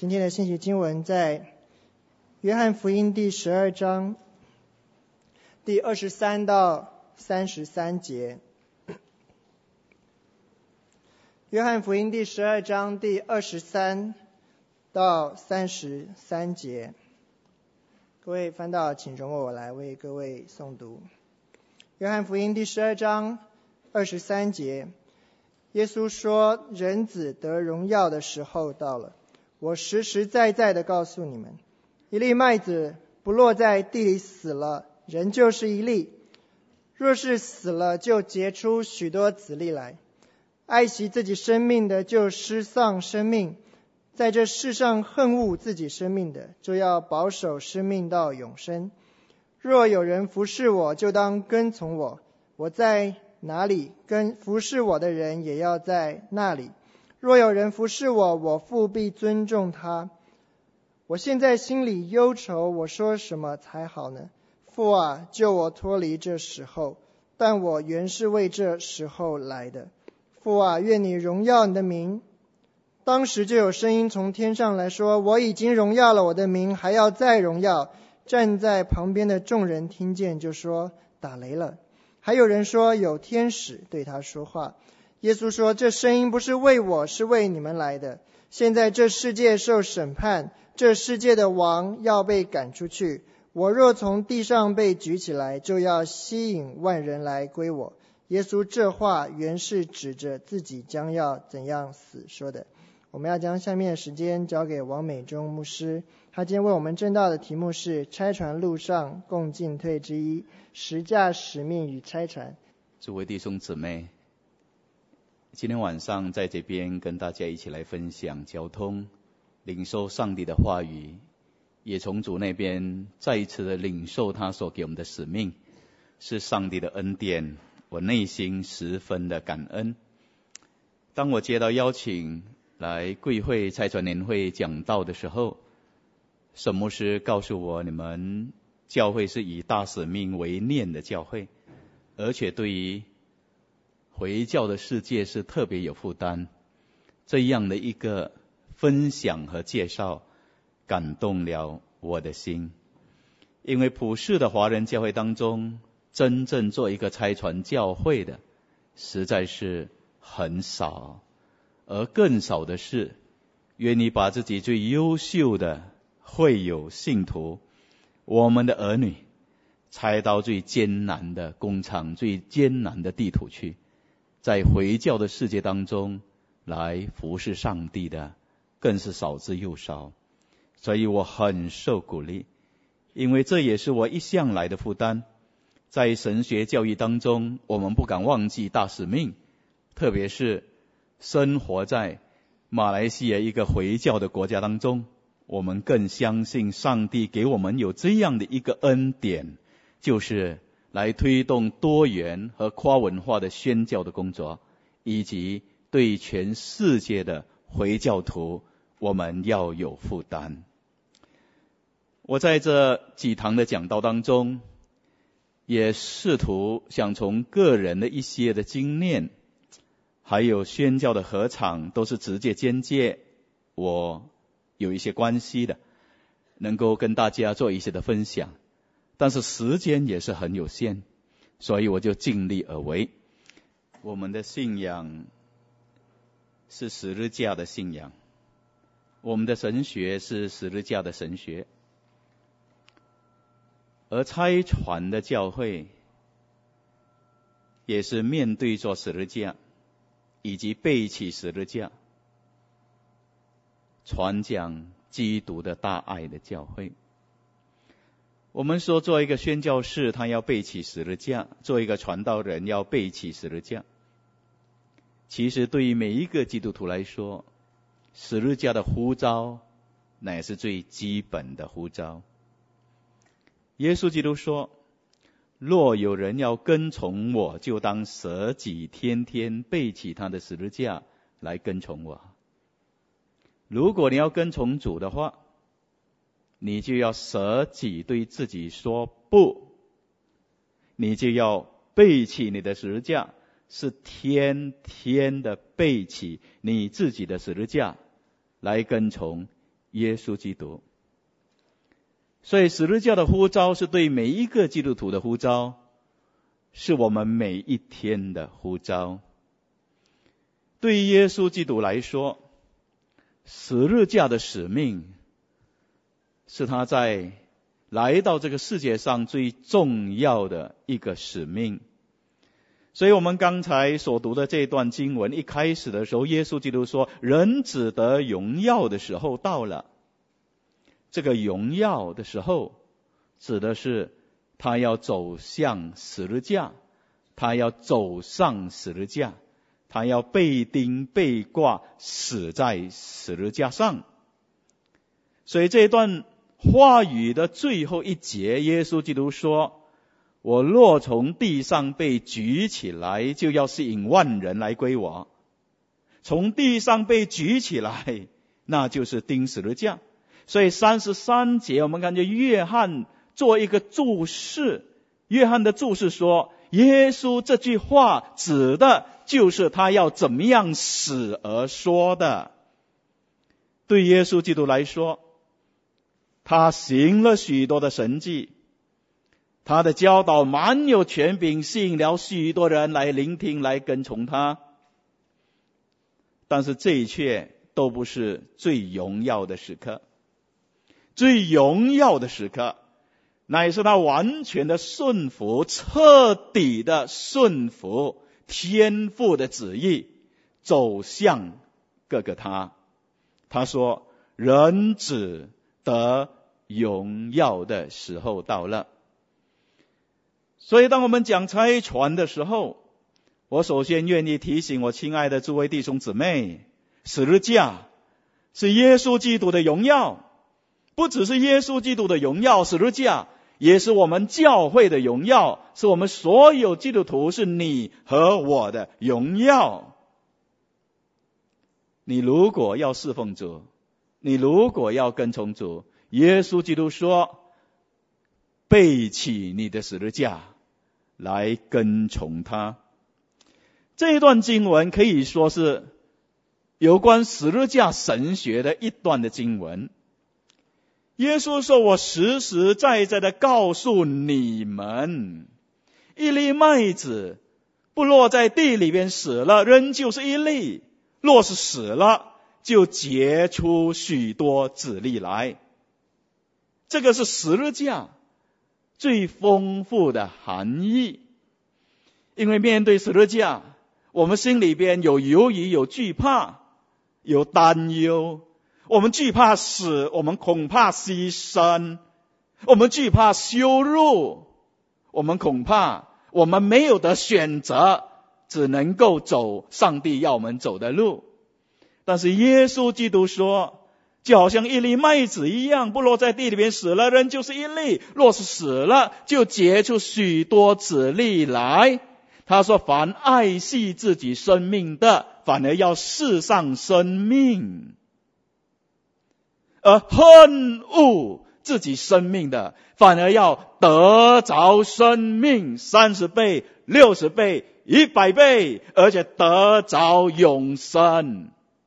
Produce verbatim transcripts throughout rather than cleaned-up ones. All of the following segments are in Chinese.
今天的信息经文在约翰福音第十二章第二十三到三十三节。约翰福音第十二章第二十三到三十三节。各位翻到，请容我来为各位诵读。约翰福音第十二章二十三节，耶稣说：人子得荣耀的时候到了。我实实在在的告诉你们，一粒麦子不落在地里死了，仍旧是一粒；若是死了，就结出许多子粒来。爱惜自己生命的，就失丧生命；在这世上恨恶自己生命的，就要保守生命到永生。若有人服侍我，就当跟从我；我在哪里，跟服侍我的人也要在那里。若有人服侍我，我父必尊重他。我现在心里忧愁，我说什么才好呢？父啊，救我脱离这时候，但我原是为这时候来的。父啊，愿你荣耀你的名。当时就有声音从天上来说：我已经荣耀了我的名，还要再荣耀。站在旁边的众人听见，就说：打雷了。还有人说有天使对他说话。耶稣说：这声音不是为我，是为你们来的。现在这世界受审判，这世界的王要被赶出去。我若从地上被举起来，就要吸引万人来归我。耶稣这话原是指着自己将要怎样死说的。我们要将下面的时间交给王美忠牧师，他今天为我们正道的题目是差传路上共进退之一，十架使命与差传。 诸位弟兄姊妹，今天晚上在这边跟大家一起来分享交通，领受上帝的话语，也从主那边再一次的领受他所给我们的使命，是上帝的恩典，我内心十分的感恩。当我接到邀请来贵会差传年会讲道的时候，沈牧师告诉我，你们教会是以大使命为念的教会，而且对于回教的世界是特别有负担。这样的一个分享和介绍感动了我的心，因为普世的华人教会当中，真正做一个差传教会的实在是很少，而更少的是愿意把自己最优秀的会友信徒，我们的儿女，差到最艰难的工厂，最艰难的地土去，在回教的世界当中来服侍上帝的更是少之又少。所以我很受鼓励，因为这也是我一向来的负担。在神学教育当中，我们不敢忘记大使命，特别是生活在马来西亚一个回教的国家当中，我们更相信上帝给我们有这样的一个恩典，就是来推动多元和跨文化的宣教的工作，以及对全世界的回教徒我们要有负担。我在这几堂的讲道当中，也试图想从个人的一些的经验，还有宣教的合场，都是直接间接我有一些关系的，能够跟大家做一些的分享。但是时间也是很有限，所以我就尽力而为。我们的信仰是十字架的信仰，我们的神学是十字架的神学，而差传的教会也是面对着十字架，以及背起十字架，传讲基督的大爱的教会。我们说做一个宣教士，他要背起十字架；做一个传道人要背起十字架。其实对于每一个基督徒来说，十字架的呼召乃是最基本的呼召。耶稣基督说：若有人要跟从我，就当舍己，天天背起他的十字架来跟从我。如果你要跟从主的话，你就要舍己，对自己说不，你就要背起你的十字架，是天天的背起你自己的十字架来跟从耶稣基督。所以十字架的呼召是对每一个基督徒的呼召，是我们每一天的呼召。对于耶稣基督来说，十字架的使命是他在来到这个世界上最重要的一个使命。所以我们刚才所读的这段经文一开始的时候，耶稣基督说，人子得荣耀的时候到了。这个荣耀的时候指的是他要走向十字架，他要走上十字架，他要被钉被挂死在十字架上。所以这段话语的最后一节，耶稣基督说，我若从地上被举起来，就要吸引万人来归我。从地上被举起来，那就是钉十字架。所以三十三节我们看见约翰做一个注释，约翰的注释说，耶稣这句话指的就是他要怎么样死而说的。对耶稣基督来说，他行了许多的神迹，他的教导满有权柄，吸引了许多人来聆听，来跟从他。但是这一切都不是最荣耀的时刻。最荣耀的时刻乃是他完全的顺服，彻底的顺服天父的旨意，走向各个他。他说，人子得荣耀的时候到了。所以当我们讲差传的时候，我首先愿意提醒我亲爱的诸位弟兄姊妹，十字架是耶稣基督的荣耀，不只是耶稣基督的荣耀，十字架也是我们教会的荣耀，是我们所有基督徒，是你和我的荣耀。你如果要侍奉主，你如果要跟从主，耶稣基督说，背起你的十字架来跟从他。这一段经文可以说是有关十字架神学的一段的经文。耶稣说，我实实在在的告诉你们，一粒麦子不落在地里边死了，仍旧是一粒，若是死了，就结出许多子粒来。这个是十字架最丰富的含义。因为面对十字架，我们心里边有犹豫，有惧怕，有担忧。我们惧怕死，我们恐怕牺牲，我们惧怕羞辱，我们恐怕我们没有得选择，只能够走上帝要我们走的路。但是耶稣基督说，就好像一粒麦子一样，不落在地里面死了，人就是一粒，若是死了，就结出许多子粒来。他说，凡爱惜自己生命的，反而要世上生命，而恨恶自己生命的，反而要得着生命，三十倍、六十倍、一百倍，而且得着永生。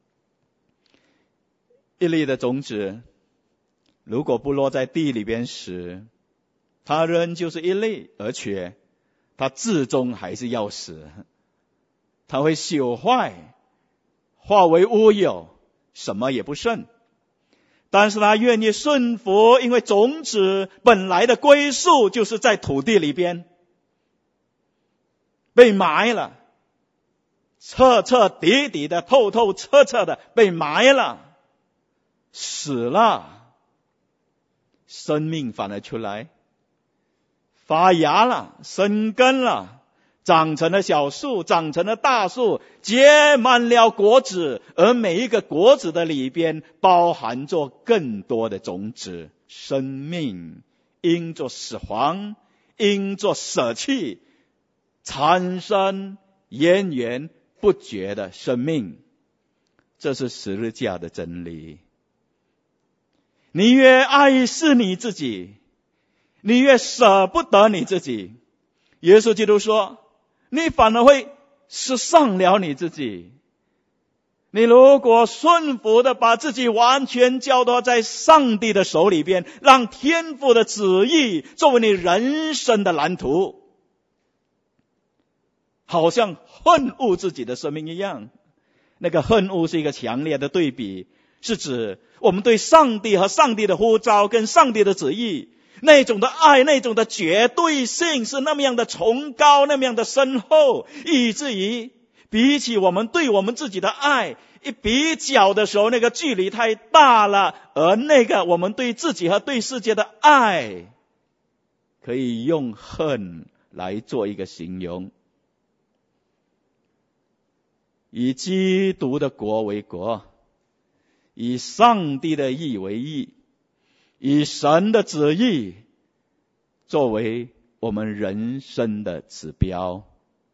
一粒的种子，如果不落在地里边死，它仍就是一粒，而且它至终还是要死，它会朽坏，化为乌有，什么也不剩。但是他愿意顺服，因为种子本来的归宿就是在土地里边，被埋了，彻彻底底的、透透彻彻的被埋了，死了，生命反而出来，发芽了，生根了，长成了小树，长成了大树，结满了果子，而每一个果子的里边包含着更多的种子。生命因着死亡，因着舍弃，产生源源不绝的生命。这是十字架的真理。你越爱惜你自己，你越舍不得你自己。耶稣基督说，你反而会失丧了你自己。 你如果顺服的把自己完全交托在上帝的手里边，让天父的旨意作为你人生的蓝图，好像恨恶自己的生命一样。那个恨恶是一个强烈的对比，是指我们对上帝和上帝的呼召跟上帝的旨意那种的爱，那种的绝对性是那么样的崇高，那么样的深厚，以至于比起我们对我们自己的爱一比较的时候，那个距离太大了，而那个我们对自己和对世界的爱可以用恨来做一个形容。以基督的国为国，以上帝的义为义，以神的旨意作为我们人生的指标。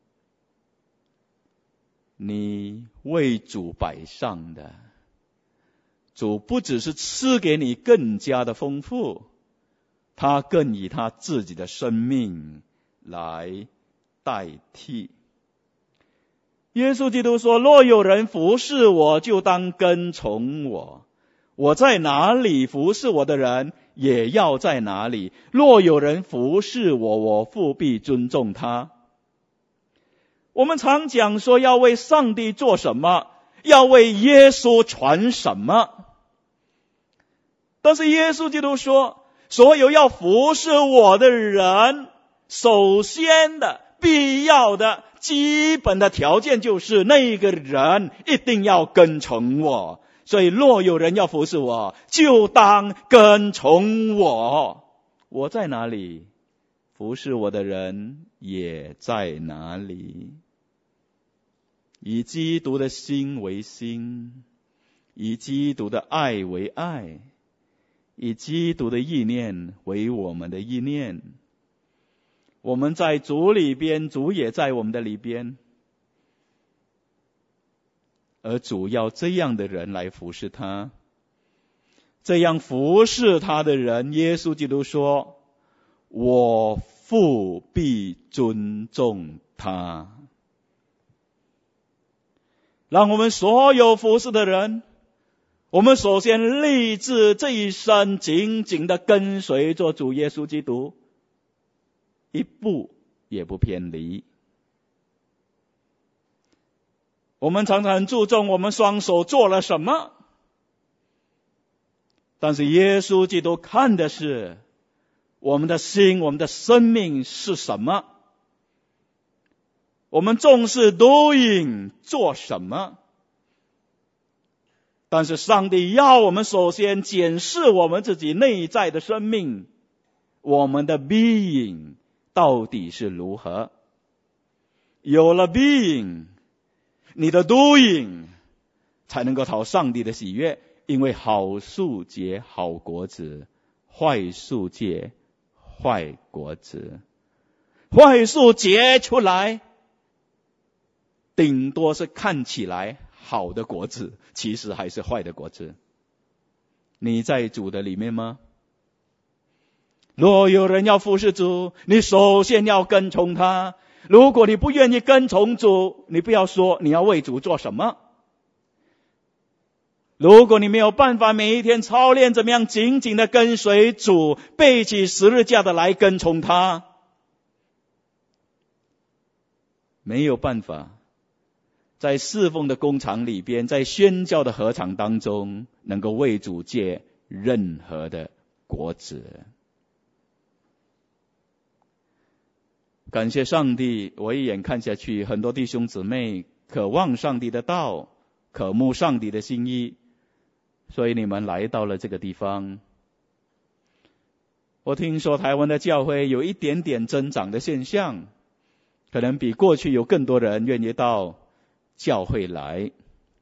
你为主摆上的，主不只是赐给你更加的丰富，他更以他自己的生命来代替。耶稣基督说，若有人服侍我，就当跟从我，我在哪里，服侍我的人也要在哪里。若有人服侍我，我父必尊重他。我们常讲说要为上帝做什么，要为耶稣传什么，但是耶稣基督说，所有要服侍我的人，首先的必要的基本的条件就是那个人一定要跟从我。所以若有人要服侍我，就当跟从我，我在哪里，服侍我的人也在哪里。以基督的心为心，以基督的爱为爱，以基督的意念为我们的意念。我们在主里边，主也在我们的里边，而主要这样的人来服侍他。这样服侍他的人，耶稣基督说，我父必尊重他。让我们所有服侍的人，我们首先立志这一生紧紧的跟随着主耶稣基督，一步也不偏离。我们常常很注重我们双手做了什么，但是耶稣基督看的是我们的心，我们的生命是什么。我们重视 doing 做什么，但是上帝要我们首先检视我们自己内在的生命，我们的 being 到底是如何。有了 being， 你的 doing 才能够讨上帝的喜悦，因为好树结好果子，坏树结坏果子。坏树结出来顶多是看起来好的果子，其实还是坏的果子。你在主的里面吗？若有人要服侍主，你首先要跟从他。如果你不愿意跟从主，你不要说你要为主做什么。如果你没有办法每一天操练怎么样紧紧的跟随主，背起十字架的来跟从他，没有办法在侍奉的工厂里边，在宣教的禾场当中，能够为主结任何的果子。感谢上帝，我一眼看下去，很多弟兄姊妹渴望上帝的道，渴慕上帝的心意，所以你们来到了这个地方。我听说台湾的教会有一点点增长的现象，可能比过去有更多人愿意到教会来。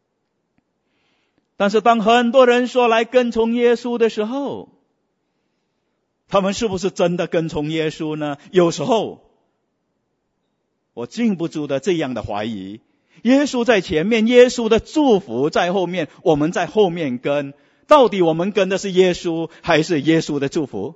但是当很多人说来跟从耶稣的时候，他们是不是真的跟从耶稣呢？有时候我禁不住的这样的怀疑，耶稣在前面，耶稣的祝福在后面，我们在后面跟，到底我们跟的是耶稣还是耶稣的祝福？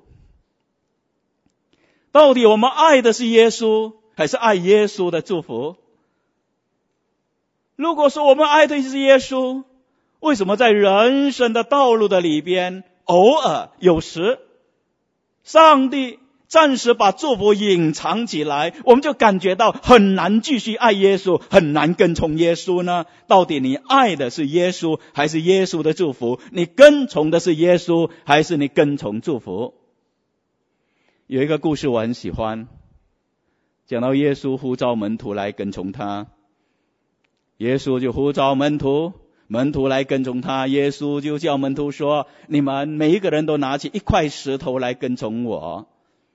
到底我们爱的是耶稣还是爱耶稣的祝福？ 如果说我们爱的是耶稣，为什么在人生的道路的里边，偶尔有时上帝暂时把祝福隐藏起来，我们就感觉到很难继续爱耶稣，很难跟从耶稣呢？到底你爱的是耶稣，还是耶稣的祝福？你跟从的是耶稣，还是你跟从祝福？有一个故事我很喜欢，讲到耶稣呼召门徒来跟从他，耶稣就呼召门徒，门徒来跟从他，耶稣就叫门徒说，你们每一个人都拿起一块石头来跟从我。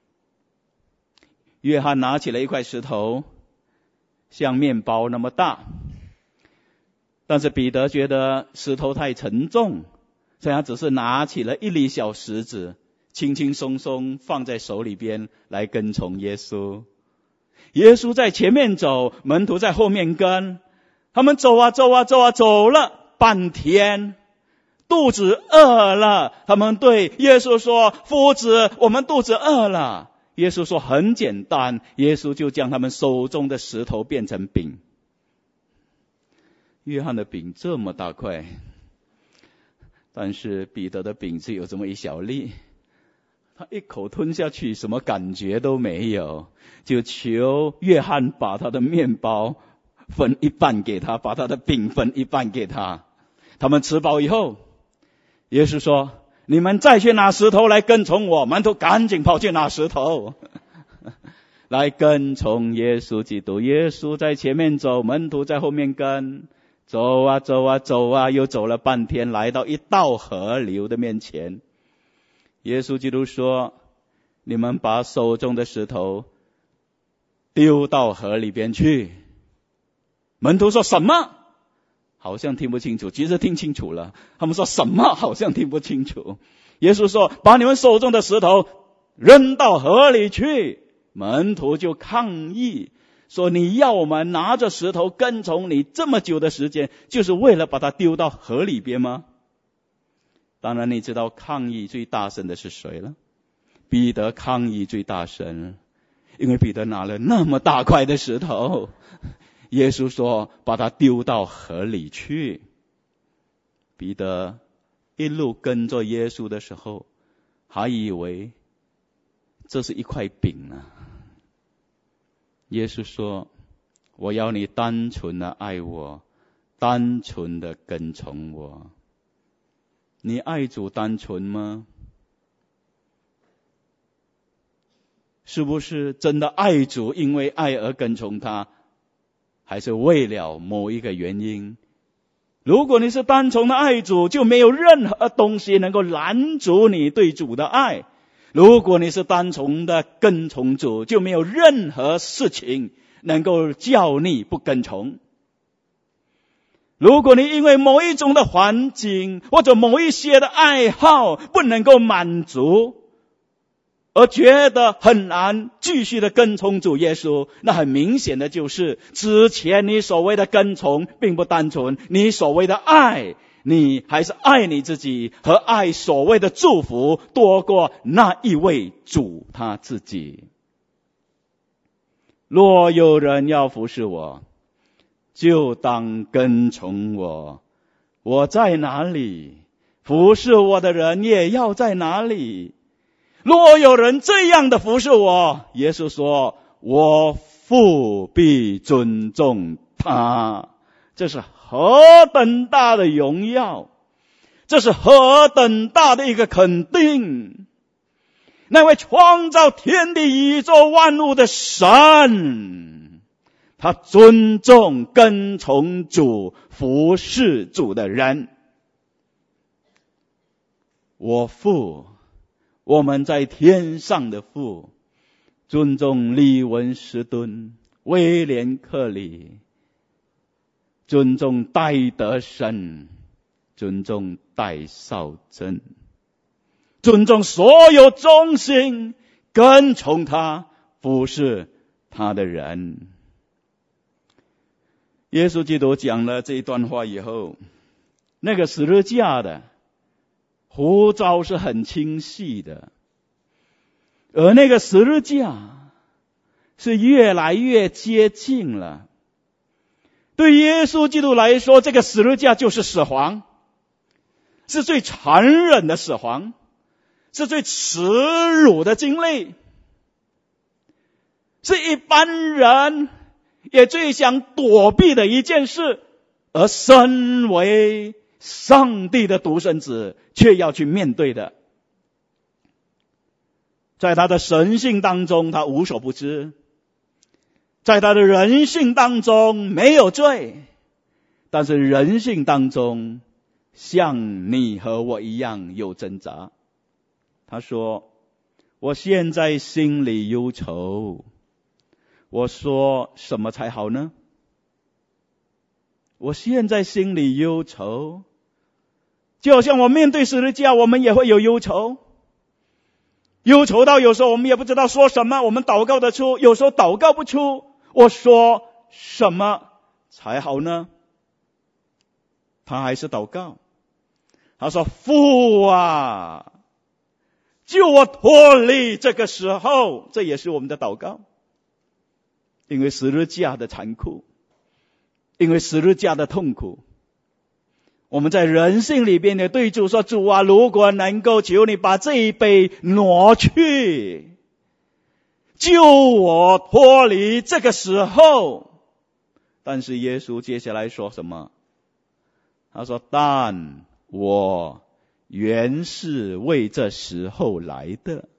约翰拿起了一块石头，像面包那么大，但是彼得觉得石头太沉重，所以他只是拿起了一粒小石子，轻轻松松放在手里边来跟从耶稣。耶稣在前面走，门徒在后面跟，他们走啊走啊走啊走了半天，肚子饿了，他们对耶稣说，夫子，我们肚子饿了。耶稣说很简单，耶稣就将他们手中的石头变成饼。约翰的饼这么大块，但是彼得的饼只有这么一小粒，他一口吞下去什么感觉都没有，就求约翰把他的面包分一半给他，把他的饼分一半给他。他们吃饱以后，耶稣说，你们再去拿石头来跟从我。门徒赶紧跑去拿石头来跟从耶稣基督。耶稣在前面走，门徒在后面跟，走啊走啊走啊，又走了半天，来到一道河流的面前。耶稣基督说，你们把手中的石头丢到河里边去。门徒说什么？好像听不清楚，其实听清楚了。他们说什么？好像听不清楚。耶稣说，把你们手中的石头扔到河里去。门徒就抗议说，你要我们拿着石头跟从你这么久的时间，就是为了把它丢到河里边吗？当然你知道抗议最大声的是谁了？彼得抗议最大声，因为彼得拿了那么大块的石头。耶稣说，把它丢到河里去。彼得一路跟着耶稣的时候，还以为这是一块饼啊。耶稣说，我要你单纯的爱我，单纯的跟从我。你爱主单纯吗？是不是真的爱主，因为爱而跟从他，还是为了某一个原因？如果你是单纯的爱主，就没有任何东西能够拦阻你对主的爱。如果你是单纯的跟从主，就没有任何事情能够叫你不跟从。如果你因为某一种的环境或者某一些的爱好不能够满足，而觉得很难继续的跟从主耶稣，那很明显的就是之前你所谓的跟从并不单纯，你所谓的爱，你还是爱你自己和爱所谓的祝福多过那一位主他自己。若有人要服侍我，就当跟从我。我在哪里，服侍我的人也要在哪里。若有人这样的服侍我，耶稣说，我父必尊重他。这是何等大的荣耀，这是何等大的一个肯定。那位创造天地宇宙万物的神，他尊重跟从主服侍主的人。我父，我们在天上的父，尊重利文斯顿、威廉克里，尊重戴德生，尊重戴绍珍，尊重所有忠心跟从他服侍他的人。耶稣基督讲了这一段话以后，那个十字架的呼召是很清晰的，而那个十字架是越来越接近了。 对耶稣基督来说，这个十字架就是死亡，是最残忍的死亡，是最耻辱的经历，是一般人也最想躲避的一件事，而身为上帝的独生子却要去面对的。在他的神性当中，他无所不知；在他的人性当中没有罪，但是人性当中像你和我一样有挣扎。他说，我现在心里忧愁，我说什么才好呢？我现在心里忧愁，就好像我面对十字架，我们也会有忧愁，忧愁到有时候我们也不知道说什么，我们祷告得出，有时候祷告不出，我说什么才好呢？他还是祷告，他说，父啊，救我脱离这个时候。这也是我们的祷告，因为十字架的残酷，因为十字架的痛苦，我们在人性里边的对主说，主啊，如果能够求你把这一杯挪去，救我脱离这个时候。但是耶稣接下来说什么？他说，但我原是为这时候来的，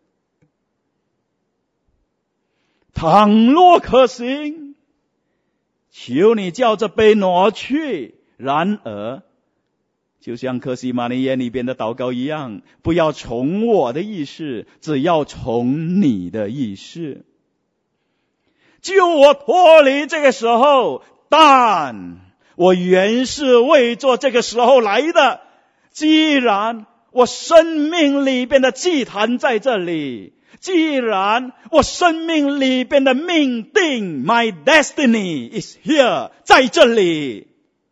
倘若可行，求你叫这杯挪去。然而就像客西马尼园里边的祷告一样，不要从我的意识，只要从你的意识。救我脱离这个时候，但我原是为做这个时候来的。既然我生命里边的祭坛在这里，既然我生命里边的命定 my destiny is here 在这里，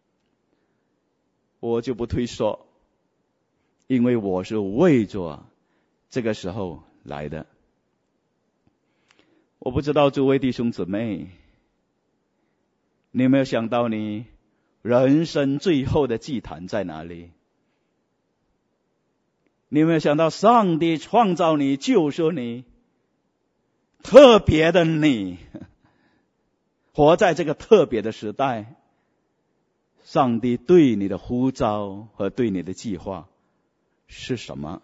我就不退缩，因为我是为着这个时候来的。我不知道诸位弟兄姊妹，你有没有想到你人生最后的祭坛在哪里？你有没有想到上帝创造你，救赎你，特别的你，活在这个特别的时代，上帝对你的呼召和对你的计划是什么？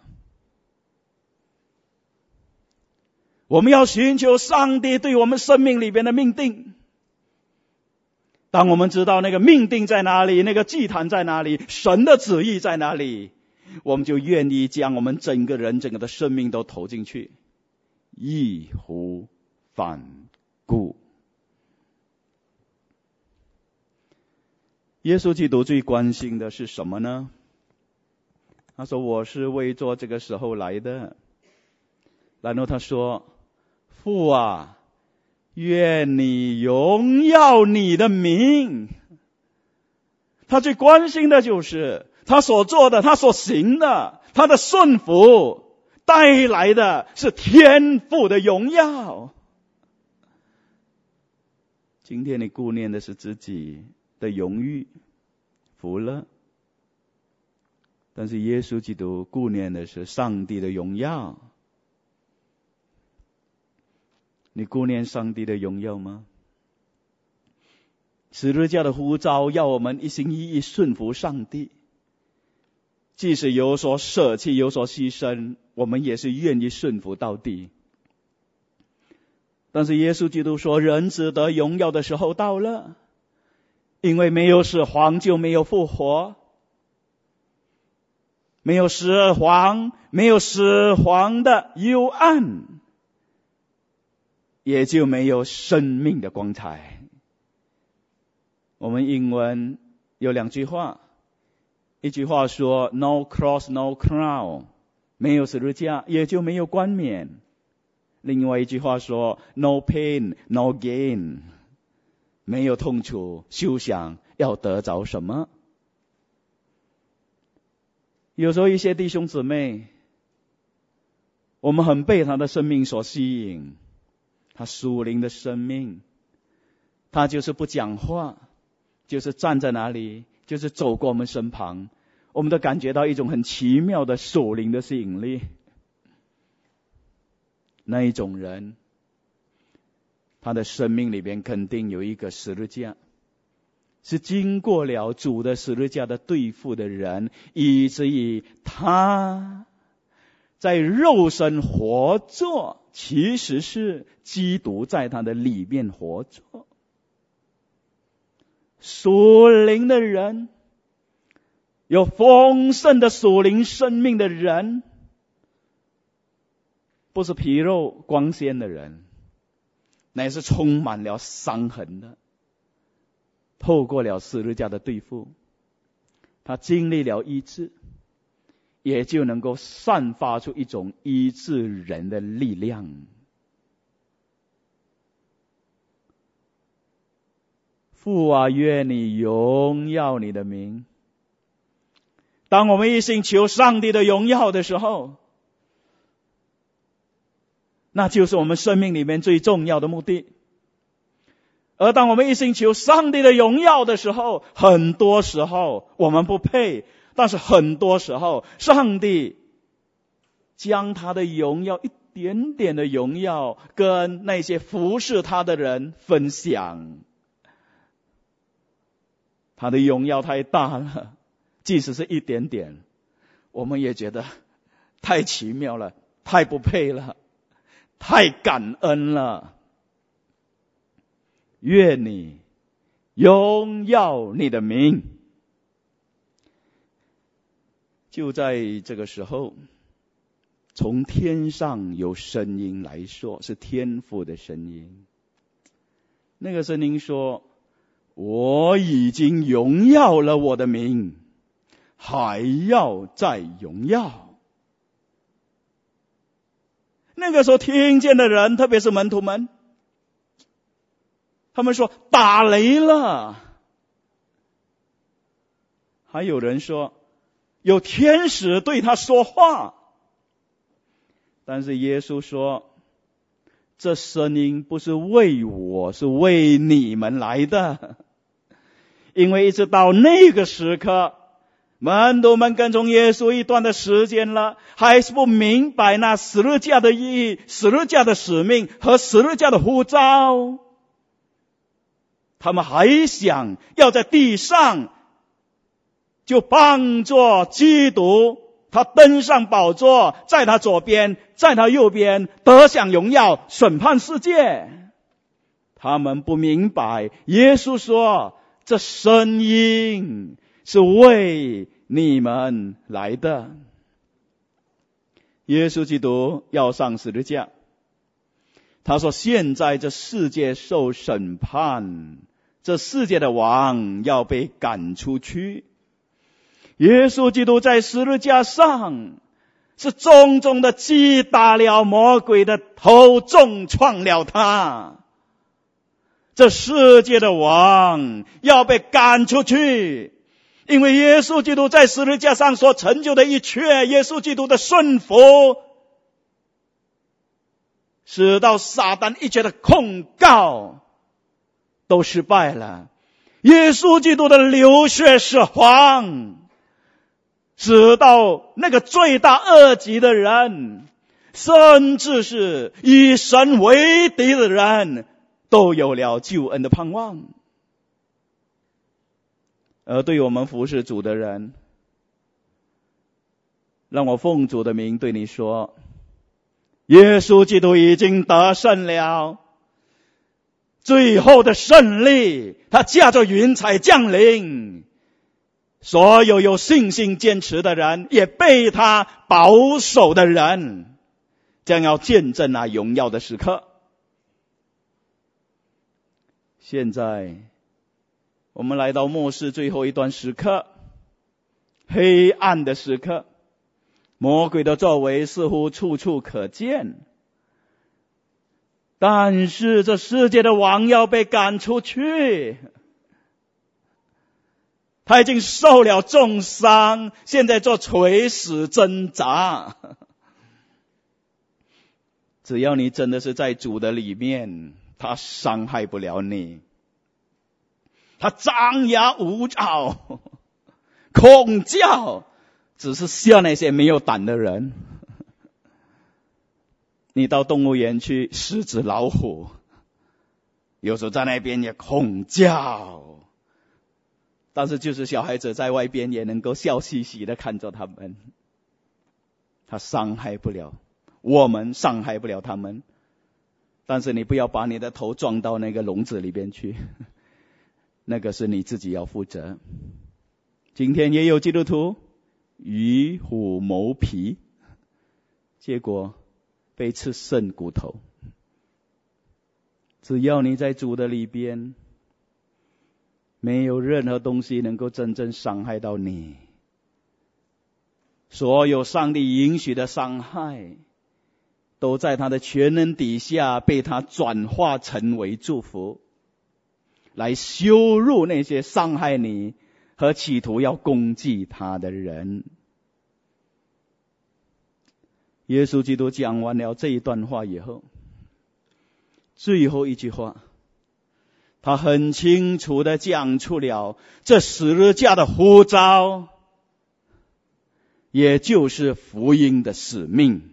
我们要寻求上帝对我们生命里边的命定。当我们知道那个命定在哪里，那个祭坛在哪里，神的旨意在哪里，我们就愿意将我们整个人整个的生命都投进去，义无反顾。耶稣基督最关心的是什么呢？他说，我是为做这个时候来的。然后他说，父啊，愿你荣耀你的名。他最关心的就是他所做的，他所行的，他的顺服带来的是天父的荣耀。今天你顾念的是自己的荣誉福乐，但是耶稣基督顾念的是上帝的荣耀。你顾念上帝的荣耀吗？十字架的呼召要我们一心一意顺服上帝，即使有所舍弃，有所牺牲，我们也是愿意顺服到底。但是耶稣基督说，人子得荣耀的时候到了，因为没有死亡就没有复活，没有死亡，没有死亡的幽暗，也就没有生命的光彩。我们英文有两句话，一句话说 No cross, no crown， 没有十字架也就没有冠冕。另外一句话说 No pain, no gain， 没有痛楚，休想要得着什么。有时候一些弟兄姊妹，我们很被他的生命所吸引，他属灵的生命，他就是不讲话， 就是站在那里，就是走过我们身旁，我们都感觉到一种很奇妙的属灵的吸引力。那一种人，他的生命里边肯定有一个十字架，是经过了主的十字架的对付的人，以至于他在肉身活着，其实是基督在他的里面活着。属灵的人，有丰盛的属灵生命的人，不是皮肉光鲜的人，乃是充满了伤痕的。透过了十字架的对付，他经历了医治，也就能够散发出一种医治人的力量。父啊，愿你荣耀你的名。当我们一心求上帝的荣耀的时候，那就是我们生命里面最重要的目的。而当我们一心求上帝的荣耀的时候，很多时候我们不配，但是很多时候上帝将他的荣耀，一点点的荣耀跟那些服侍他的人分享。他的荣耀太大了，即使是一点点，我们也觉得太奇妙了，太不配了，太感恩了。愿你荣耀你的名。就在这个时候，从天上有声音来说，是天父的声音。那个声音说，我已经荣耀了我的名，还要再荣耀。那个时候听见的人，特别是门徒们，他们说打雷了。还有人说有天使对他说话。但是耶稣说，这声音不是为我，是为你们来的。因为一直到那个时刻，门徒们跟从耶稣一段的时间了，还是不明白那十字架的意义、十字架的使命和十字架的呼召。他们还想要在地上就帮助基督，他登上宝座，在他左边，在他右边，得享荣耀，审判世界。他们不明白，耶稣说，这声音是为你们来的。耶稣基督要上十字架，他说，现在这世界受审判，这世界的王要被赶出去。耶稣基督在十字架上是重重的击打了魔鬼的头，重创了他。这世界的王要被赶出去，因为耶稣基督在十字架上所成就的一切，耶稣基督的顺服，使到撒旦一切的控告都失败了。耶稣基督的流血释放，使到那个罪大恶极的人，甚至是以神为敌的人，都有了救恩的盼望。而对我们服侍主的人，让我奉主的名对你说，耶稣基督已经得胜了，最后的胜利，他驾着云彩降临，所有有信心坚持的人，也被他保守的人，将要见证那荣耀的时刻。现在我们来到末世最后一段时刻，黑暗的时刻，魔鬼的作为似乎处处可见。但是这世界的王要被赶出去，他已经受了重伤，现在做垂死挣扎。只要你真的是在主的里面，他伤害不了你， 他张牙舞爪，恐叫，只是吓那些没有胆的人。你到动物园去，狮子老虎有时候在那边也恐叫，但是就是小孩子在外边也能够笑嘻嘻的看着他们，他伤害不了我们，伤害不了他们。但是你不要把你的头撞到那个笼子里边去，那个是你自己要负责。今天也有基督徒与虎谋皮，结果被吃剩骨头。只要你在主的里边，没有任何东西能够真正伤害到你。所有上帝允许的伤害，都在他的全能底下被他转化成为祝福，来羞辱那些伤害你和企图要攻击他的人。耶稣基督讲完了这一段话以后，最后一句话，他很清楚地讲出了这十字架的呼召，也就是福音的使命。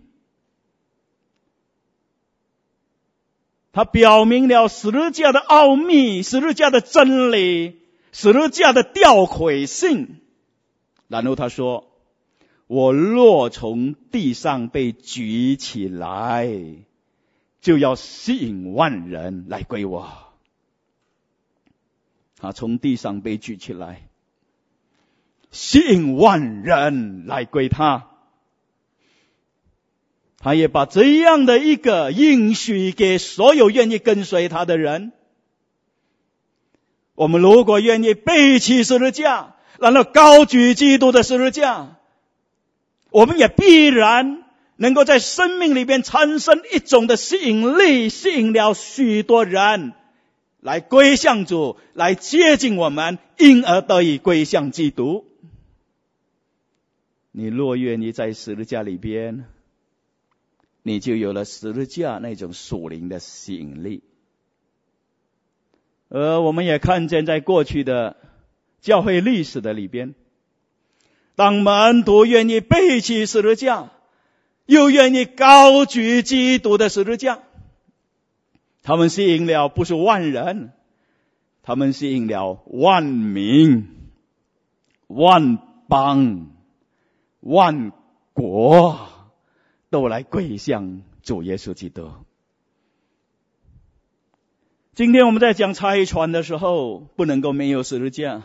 他表明了十字架的奥秘，十字架的真理，十字架的吊诡性。然后他说，我若从地上被举起来，就要吸引万人来归我。他从地上被举起来，吸引万人来归他。他也把这样的一个应许给所有愿意跟随他的人。我们如果愿意背起十字架，然后高举基督的十字架，我们也必然能够在生命里边产生一种的吸引力，吸引了许多人来归向主，来接近我们，因而得以归向基督。你若愿意在十字架里边，你就有了十字架那种属灵的吸引力。而我们也看见在过去的教会历史的里边，当门徒愿意背起十字架，又愿意高举基督的十字架，他们吸引了不是万人，他们吸引了万民、万邦、万国，都来归向主耶稣基督。今天我们在讲差传的时候，不能够没有十字架。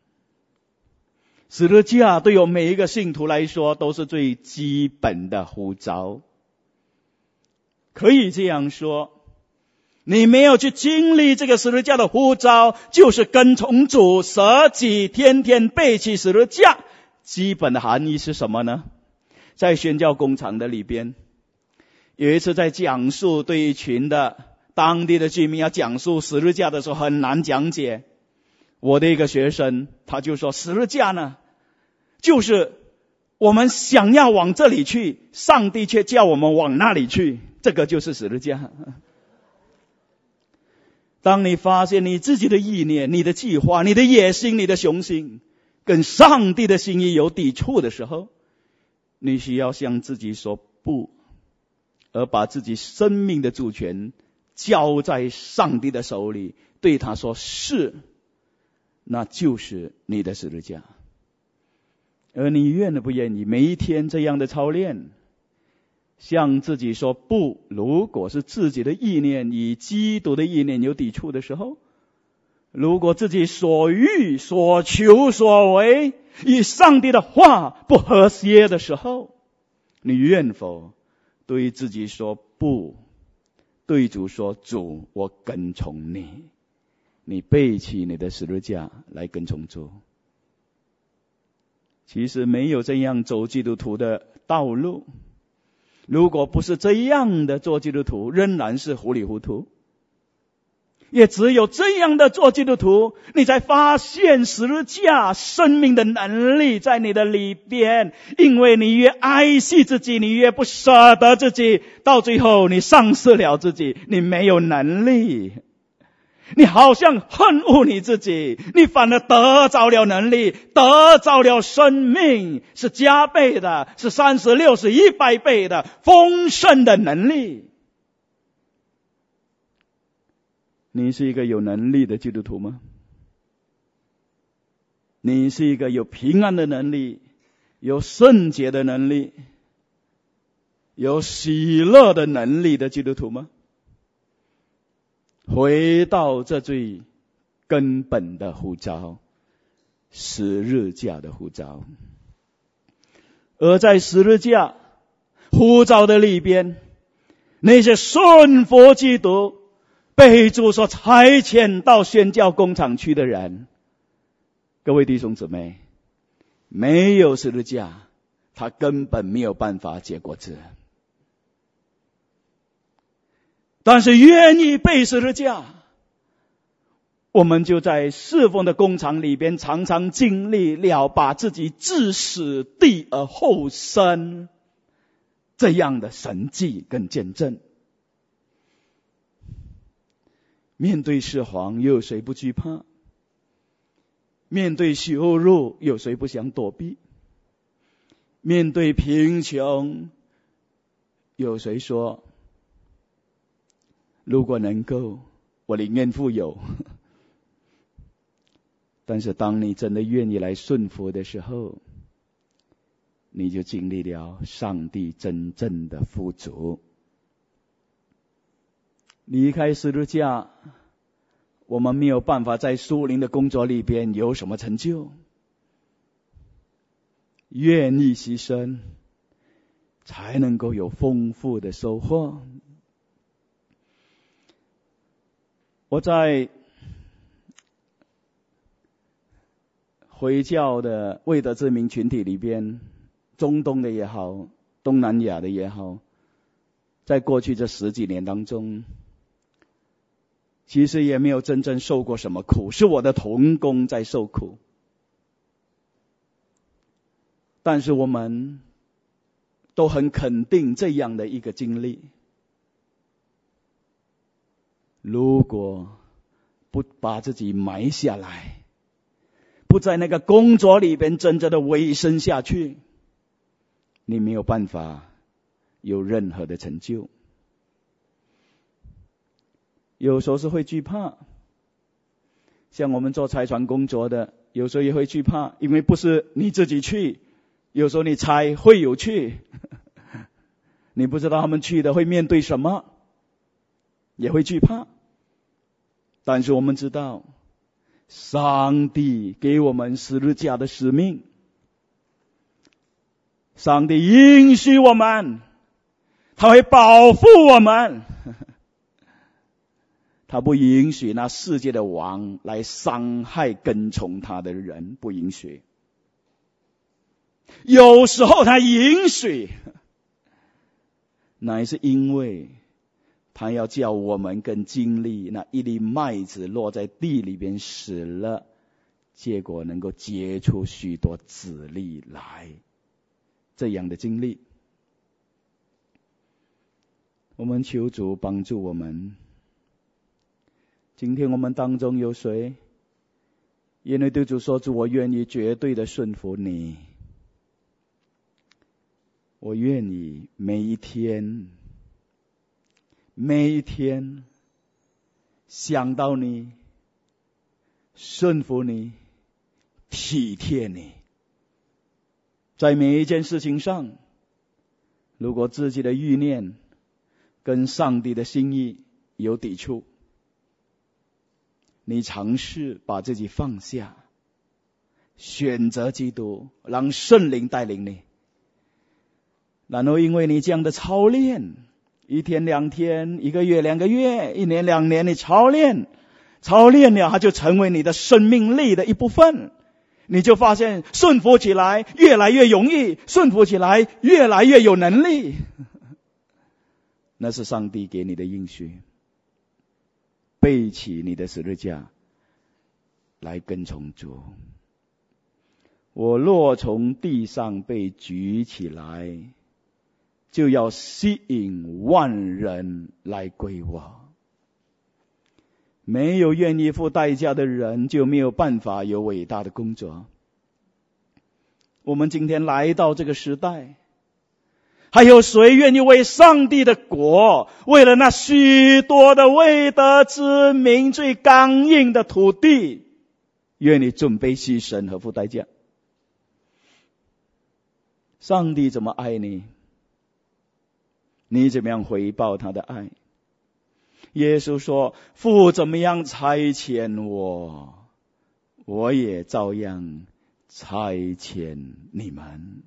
十字架对我每一个信徒来说都是最基本的呼召。可以这样说，你没有去经历这个十字架的呼召，就是跟从主舍己，天天背起十字架。基本的含义是什么呢？在宣教工厂的里边，有一次在讲述对一群的当地的居民要讲述十字架的时候，很难讲解。我的一个学生他就说，十字架呢，就是我们想要往这里去，上帝却叫我们往那里去，这个就是十字架。当你发现你自己的意念、你的计划、你的野心、你的雄心跟上帝的心意有抵触的时候，你需要向自己说不，而把自己生命的主权交在上帝的手里，对他说是，那就是你的十字架。而你愿不愿意每一天这样的操练，向自己说不，如果是自己的意念与基督的意念有抵触的时候，如果自己所欲所求所为与上帝的话不和谐的时候，你愿否对自己说不，对主说，主，我跟从你，你背起你的十字架来跟从主。其实没有这样走基督徒的道路，如果不是这样的做基督徒，仍然是糊里糊涂。也只有这样的做基督徒，你才发现十字架生命的能力在你的里边。因为你越爱惜自己，你越不舍得自己，到最后你丧失了自己，你没有能力。 你好像恨恶你自己，你反而得着了能力，得着了生命，是加倍的，是三十六十一百倍的丰盛的能力。你是一个有能力的基督徒吗？你是一个有平安的能力，有圣洁的能力，有喜乐的能力的基督徒吗？回到这最根本的呼召，十字架的呼召。而在十字架呼召的里边，那些顺服基督被主所差遣到宣教工厂去的人，各位弟兄姊妹，没有十字架，他根本没有办法结果子。但是愿意背十字架，我们就在侍奉的工厂里边常常经历了把自己置死地而后生这样的神迹跟见证。面对释放，有谁不惧怕？面对羞辱，有谁不想躲避？面对贫穷，有谁说如果能够，我宁愿富有？但是当你真的愿意来顺服的时候，你就经历了上帝真正的富足。离开十字架，我们没有办法在属灵的工作里边有什么成就。愿意牺牲，才能够有丰富的收获。我在回教的未得之民群体里边，中东的也好，东南亚的也好，在过去这十几年当中，其实也没有真正受过什么苦，是我的同工在受苦。但是我们都很肯定这样的一个经历，如果不把自己埋下来，不在那个工作里边真正的委身下去，你没有办法有任何的成就。有时候是会惧怕，像我们做差传工作的，有时候也会惧怕，因为不是你自己去，有时候你差会有去，你不知道他们去的会面对什么，也会惧怕。但是我们知道，上帝给我们十字架的使命，上帝允许我们，他会保护我们，他不允许那世界的王来伤害跟从他的人，不允许。有时候他允许，乃是因为他要叫我们更经历那一粒麦子落在地里边死了，结果能够结出许多子粒来，这样的经历。我们求主帮助我们。今天我们当中有谁因为对主说，主我愿意绝对的顺服你，我愿意每一天每一天想到你，顺服你，体贴你，在每一件事情上，如果自己的欲念跟上帝的心意有抵触，你尝试把自己放下，选择基督，让圣灵带领你。然后因为你这样的操练，一天两天，一个月两个月，一年两年，你操练操练了，它就成为你的生命力的一部分。你就发现顺服起来越来越容易，顺服起来越来越有能力。那是上帝给你的应许，背起你的十字架来跟从主。我若从地上被举起来，就要吸引万人来归我。 没有愿意付代价的人，就没有办法有伟大的工作。我们今天来到这个时代，还有谁愿意为上帝的国，为了那许多的未得之民最刚硬的土地，愿意准备牺牲和付代价？上帝怎么爱你，你怎么样回报他的爱？耶稣说，父怎么样差遣我，我也照样差遣你们。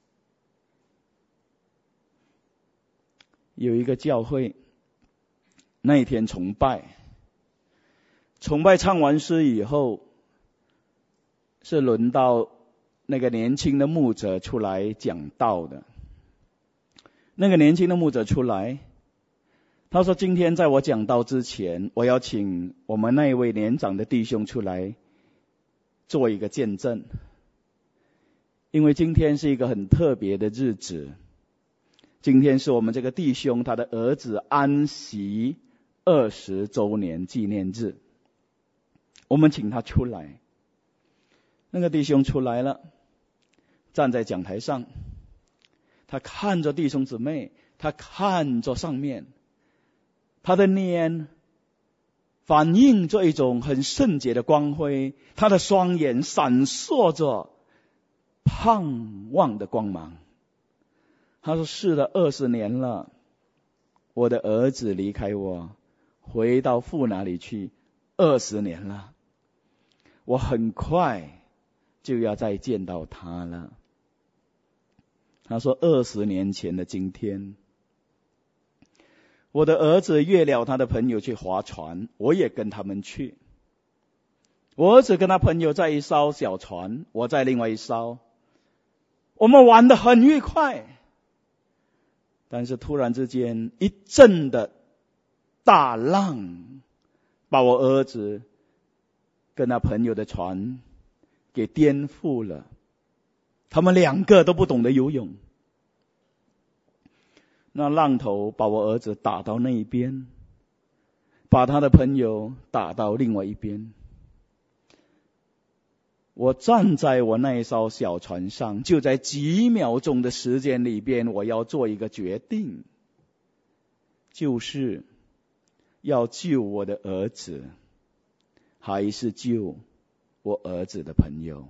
有一个教会，那一天崇拜，崇拜唱完诗以后，是轮到那个年轻的牧者出来讲道的。那个年轻的牧者出来，他说，今天在我讲道之前，我要请我们那一位年长的弟兄出来做一个见证，因为今天是一个很特别的日子。今天是我们这个弟兄他的儿子安息二十周年纪念日，我们请他出来。那个弟兄出来了，站在讲台上，他看着弟兄姊妹，他看着上面，他的脸反映着一种很圣洁的光辉，他的双眼闪烁着盼望的光芒。他说，是的，二十年了，我的儿子离开我，回到父那里去，二十年了，我很快就要再见到他了。他说，二十年前的今天，我的儿子约了他的朋友去划船，我也跟他们去。我儿子跟他朋友在一艘小船，我在另外一艘，我们玩得很愉快。但是突然之间，一阵的大浪把我儿子跟他朋友的船给颠覆了，他们两个都不懂得游泳。那浪头把我儿子打到那一边，把他的朋友打到另外一边。我站在我那一艘小船上，就在几秒钟的时间里边，我要做一个决定，就是要救我的儿子，还是救我儿子的朋友。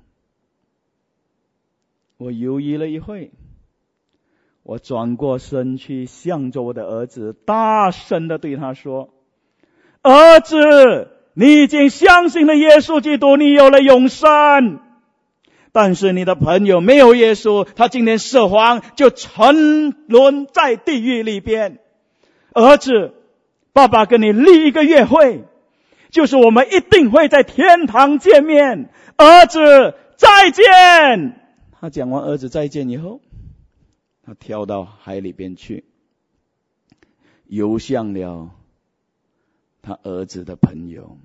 我犹豫了一会，我转过身去，向着我的儿子大声地对他说，儿子，你已经相信了耶稣基督，你有了永生。但是你的朋友没有耶稣，他今天涉黄，就沉沦在地狱里边。儿子，爸爸跟你立一个约会，就是我们一定会在天堂见面。儿子，再见。他讲完儿子再见以后，他跳到海里边去，游向了他儿子的朋友。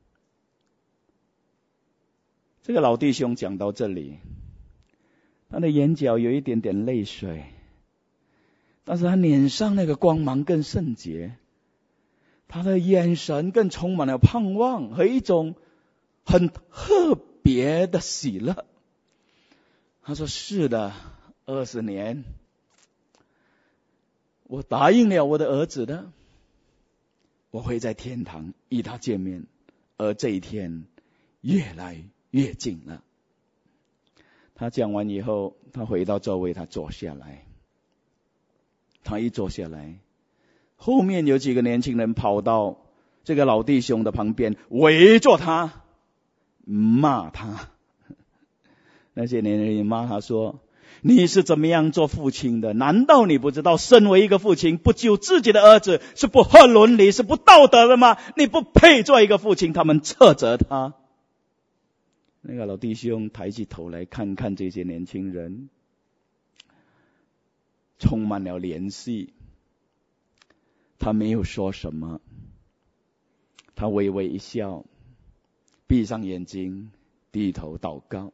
这个老弟兄讲到这里，他的眼角有一点点泪水，但是他脸上那个光芒更圣洁，他的眼神更充满了盼望和一种很特别的喜乐。他说，是的，二十年，我答应了我的儿子的，我会在天堂与他见面，而这一天越来越近了。他讲完以后，他回到座位，他坐下来。他一坐下来，后面有几个年轻人跑到这个老弟兄的旁边，围着他，骂他。那些年轻人骂他说，你是怎么样做父亲的？难道你不知道身为一个父亲不救自己的儿子是不合伦理，是不道德的吗？你不配做一个父亲。他们斥责他。那个老弟兄抬起头来看看这些年轻人，充满了怜惜。他没有说什么，他微微一笑，闭上眼睛，低头祷告。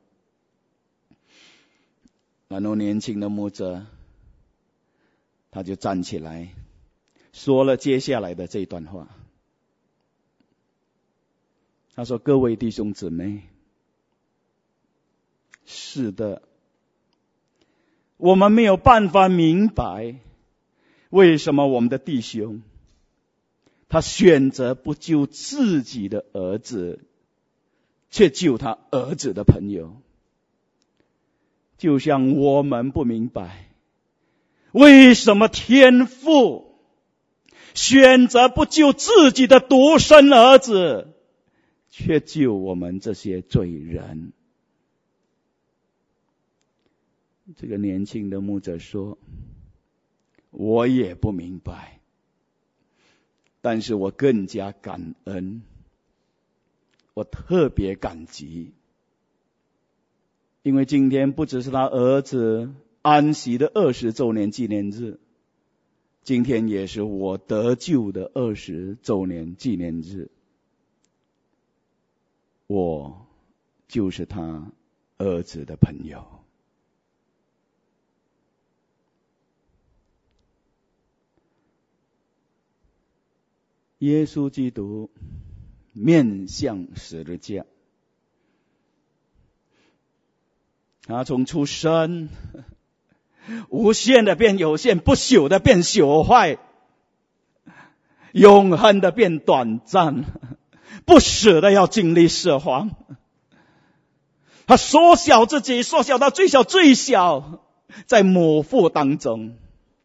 然后年轻的牧者他就站起来说了接下来的这段话。 他说：“各位弟兄姊妹，是的，我们没有办法明白为什么我们的弟兄他选择不救自己的儿子，却救他儿子的朋友。就像我们不明白为什么天父选择不救自己的独生儿子，却救我们这些罪人。”这个年轻的牧者说：“我也不明白，但是我更加感恩，我特别感激，因为今天不只是他儿子安息的二十周年纪念日，今天也是我得救的二十周年纪念日。我就是他儿子的朋友。”耶稣基督面向十字架，他从出生无限的变有限，不朽的变朽坏，永恒的变短暂，不死的要经历死亡。他缩小自己，缩小到最小最小，在母腹当中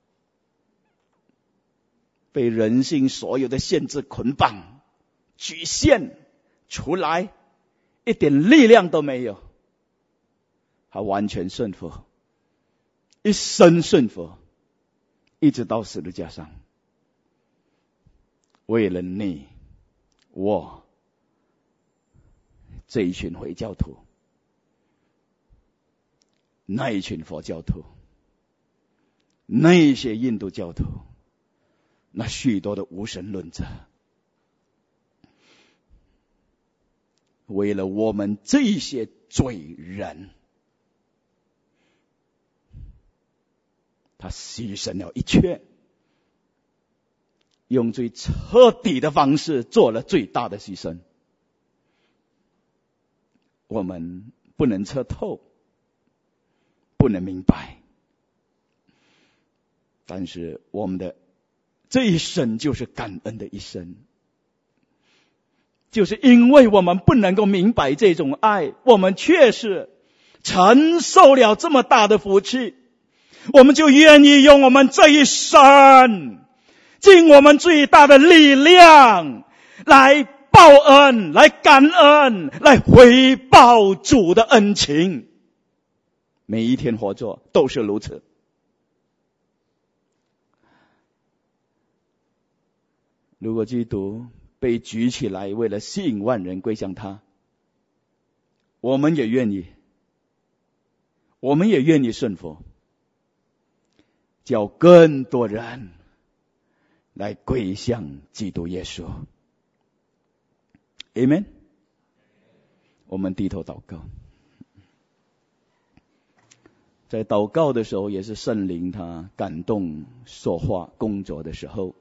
被人性所有的限制捆绑局限出来，一点力量都没有。他完全顺服，一生顺服，一直到十字架上，为了你我这一群回教徒，那一群佛教徒，那一些印度教徒，那许多的无神论者，为了我们这些罪人，他牺牲了一切，用最彻底的方式做了最大的牺牲。我们不能彻透，不能明白，但是我们的这一生就是感恩的一生，就是因为我们不能够明白这种爱，我们却是承受了这么大的福气，我们就愿意用我们这一生尽我们最大的力量来报恩，来感恩，来回报主的恩情。每一天活着都是如此。如果基督被举起来，为了吸引万人归向他，我们也愿意，我们也愿意顺服，叫更多人来归向基督耶稣。 Amen。 我们低头祷告。在祷告的时候，也是圣灵他感动说话工作的时候，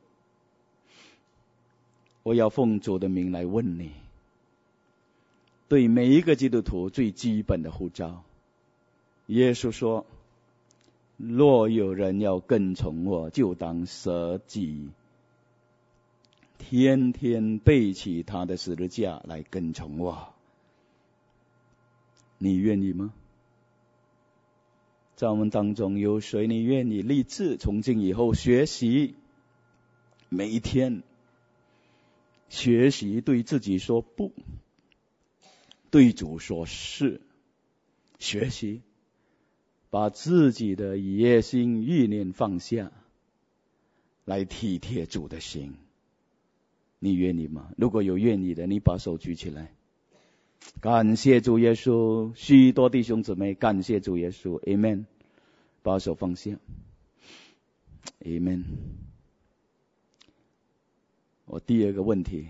我要奉主的名来问你，对每一个基督徒最基本的呼召。耶稣说，若有人要跟从我，就当舍己，天天背起他的十字架来跟从我。你愿意吗？在我们当中有谁你愿意立志从今以后学习，每一天学习对自己说不，对主说是，学习把自己的野心欲念放下，来体贴主的心。你愿意吗？如果有愿意的，你把手举起来。感谢主耶稣，许多弟兄姊妹感谢主耶稣 Amen。 把手放下 Amen。 我第二个问题，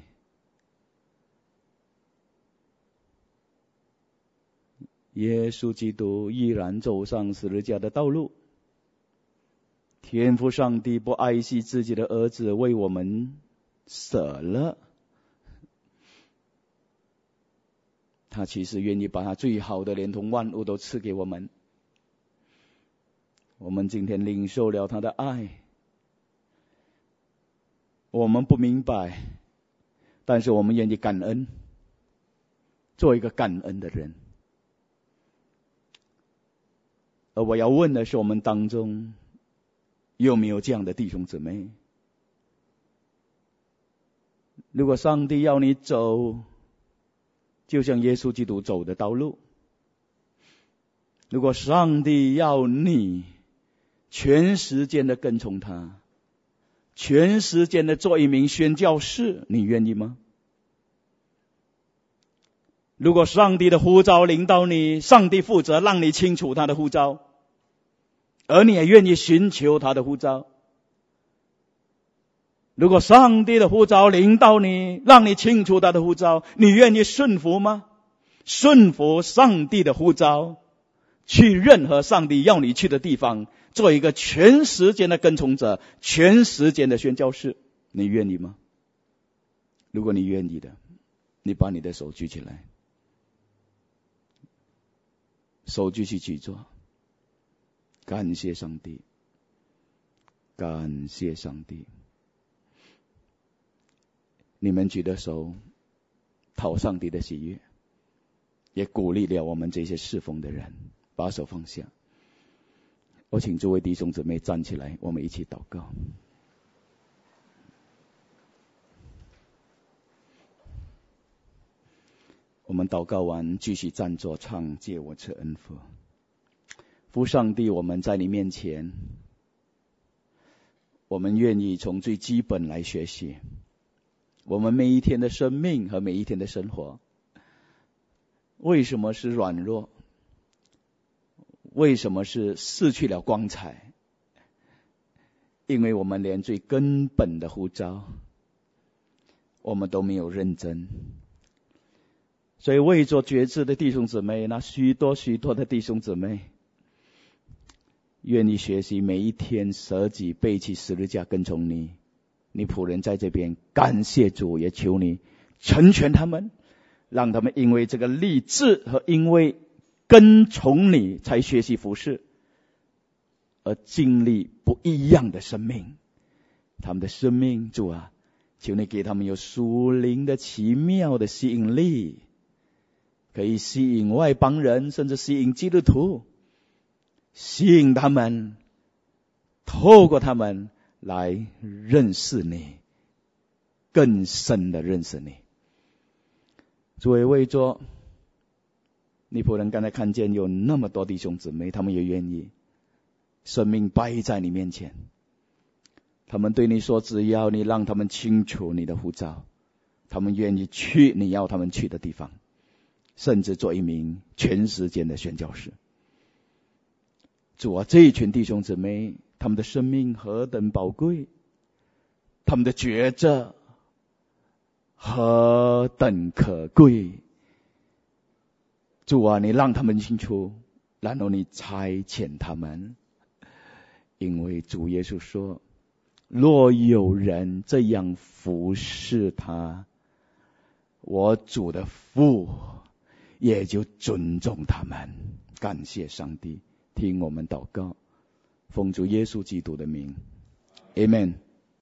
耶稣基督依然走上十字架的道路，天父上帝不爱惜自己的儿子，为我们舍了。 他其实愿意把他最好的，连同万物都赐给我们。我们今天领受了他的爱，我们不明白，但是我们愿意感恩，做一个感恩的人。而我要问的是，我们当中有没有这样的弟兄姊妹？如果上帝要你走就像耶稣基督走的道路，如果上帝要你全时间的跟从他，全时间的做一名宣教士，你愿意吗？如果上帝的呼召领导你，上帝负责让你清楚他的呼召，而你也愿意寻求他的呼召。如果上帝的呼召领导你，让你清楚他的呼召，你愿意顺服吗？顺服上帝的呼召，去任何上帝要你去的地方，做一个全时间的跟从者，全时间的宣教士，你愿意吗？如果你愿意的，你把你的手举起来，手举起举做，感谢上帝，感谢上帝。你们举的手讨上帝的喜悦，也鼓励了我们这些侍奉的人。把手放下，我请诸位弟兄姊妹站起来，我们一起祷告。我们祷告完继续站坐唱借我赐恩福。父上帝，我们在你面前，我们愿意从最基本来学习。我们每一天的生命和每一天的生活，为什么是软弱？为什么是失去了光彩？因为我们连最根本的呼召，我们都没有认真。所以为做决志的弟兄姊妹，那许多许多的弟兄姊妹，愿意学习每一天舍己背起十字架跟从你。你仆人在这边感谢主，也求你成全他们，让他们因为这个立志和因为跟从你才学习服事，而经历不一样的生命。他们的生命，主啊，求你给他们有属灵的奇妙的吸引力，可以吸引外邦人，甚至吸引基督徒，吸引他们，透过他们来认识你，更深的认识你。主也为着你仆人刚才看见有那么多弟兄姊妹，他们也愿意生命摆在你面前，他们对你说，只要你让他们清楚你的呼召，他们愿意去你要他们去的地方，甚至做一名全时间的宣教士。主啊，这一群弟兄姊妹，他们的生命何等宝贵，他们的抉择何等可贵。主啊，你让他们清楚，然后你差遣他们。因为主耶稣说，若有人这样服侍他，我主的父也就尊重他们。感谢上帝，听我们祷告，奉主耶稣基督的名 Amen。